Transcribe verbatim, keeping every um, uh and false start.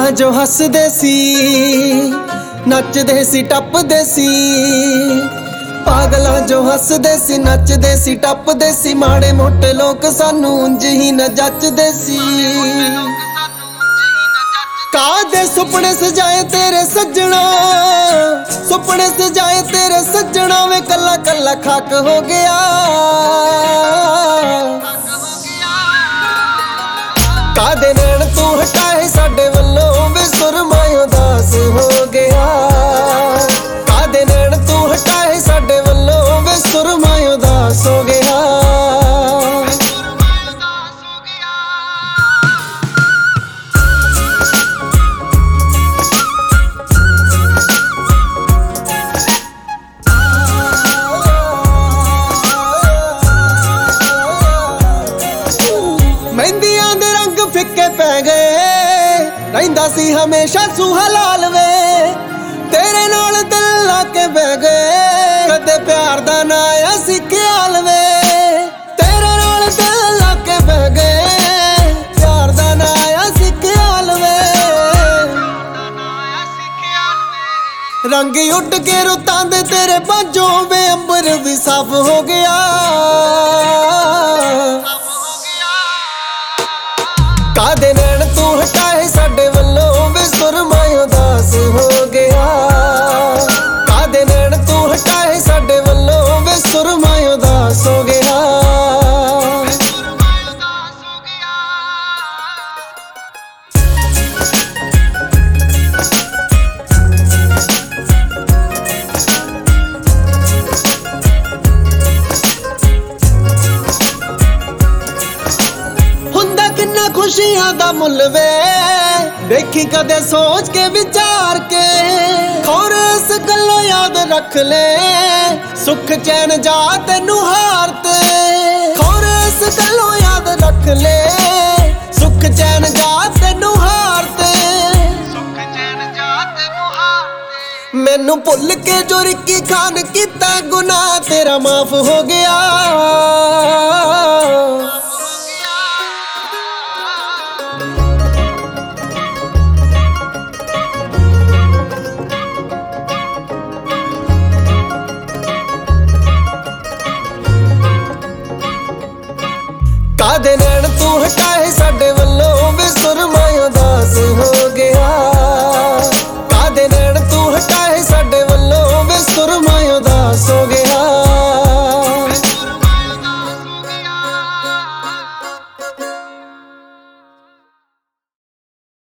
पागलां जो हसदे सी नचदे सी टपदे सी, पागलां जो हसदे सी नचदे सी टपदे सी, माड़े मोटे लोग सानू उंज ही न जचदे सी। कादे सुपने सजाए तेरे सजना, सुपने सजाए तेरे सजना, वे कला कला खाक हो गया। कादे नैन तू हटाए साडे वल्लों, वे सुरमा उदास हो गया। कादे नैन तू हटाए साडे वल्लों, वे सुरमा उदास हो गया। मेहंदियां दे रंग फिक्के पै गए, रहिंदा सी हमेशा सूहा लाल वे, तेरे नाल दिल लाके बह गए, कदे प्यार दा ना आया सी ख्याल वे। तेरे नाल दिल लाके बह गए, प्यार दा ना आया सी ख्याल वे। रंग उड़ के रुतां दे तेरे बाजों वे, अंबर भी साफ हो गया। कादे नैन तू हटाए साडे वल्लों, वे सुरमा उदास हो गया। कादे नैन तू हटाए साडे वल्लों, वे सुरमा उदास हो गया। खुशियां दा मुल वे, देखी कदे सोच के विचार के, और इस गल्लों याद रख ले, सुख चैन जा तेनू हार ते। और इस गल्लों याद रख ले, सुख चैन जा तेनू हार ते। मैनू भुल के जो रिक्की खान कीता गुनाह, तेरा माफ हो गया।